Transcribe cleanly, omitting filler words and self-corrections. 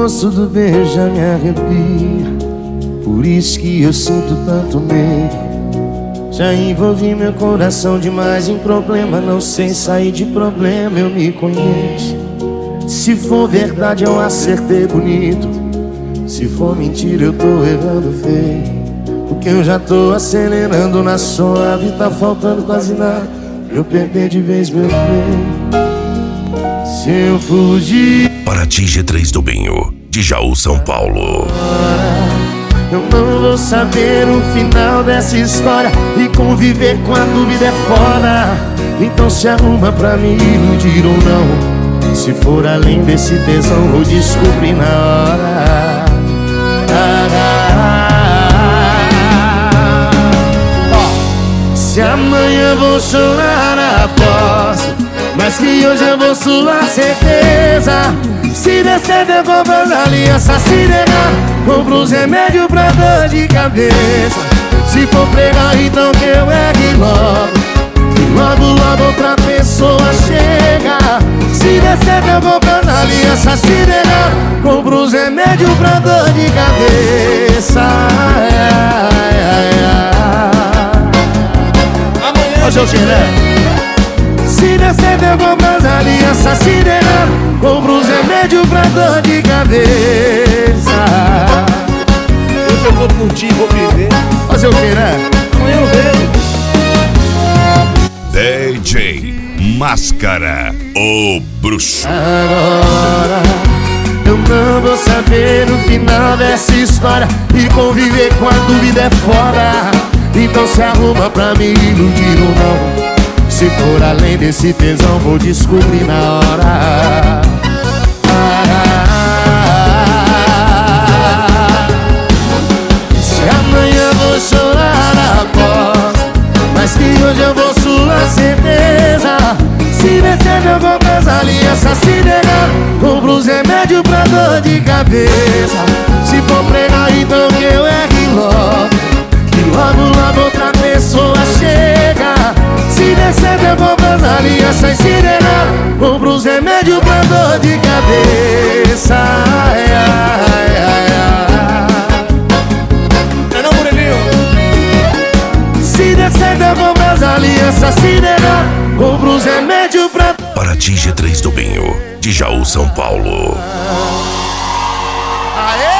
gosto do beijo já me arrepia. Por isso que eu sinto tanto medo. Já envolvi meu coração demais em problema. Não sei sair de problema, eu me conheço. Se for verdade eu acertei bonito. Se for mentira eu tô errando feio. Porque eu já tô acelerando na suave. Tá faltando quase nada pra eu perder de vez meu freio. Se eu fugir Paraty G3 do Binho, de Jaú, São Paulo. eu não vou saber o final dessa história. E conviver com a dúvida é foda. Então se arruma pra me iludir ou não. Se for além desse tesão vou descobrir na hora. Se amanhã vou chorar, aposto, mas que hoje eu vou suar certeza. Se der certo eu compro as alianças, se negar compro os remédios pra dor de cabeça. Se for pregar então que eu ergue logo, que logo logo outra pessoa chega. Se der certo eu compro as alianças, se negar compro os remédios pra dor de cabeça. Hoje eu se der certo eu compro as alianças, se negar compro os remédios pra dor de cabeça. Hoje eu vou curtir, vou viver. Fazer o que, né? Amanhã eu vejo. DJ Máscara, o bruxo. Agora eu não vou saber o final dessa história. E conviver com a dúvida é foda. Então se arruma pra me iludir ou não. Se for além desse tesão vou descobrir na hora. Se amanhã vou chorar, aposto, mas que hoje eu vou suar certeza. Se descer eu compro as alianças, se negar compro os remédios pra dor de cabeça. Se for pregar então que eu ergue logo, que logo logo outra pessoa chega. Se der certo eu compro as alianças, se negar compro os remédios pra dor de cabeça. Não, Murilinho. Se der certo eu compro as alianças, se negar compro os remédios pra... Paraty G3 do Binho, de Jaú, São Paulo. Aê!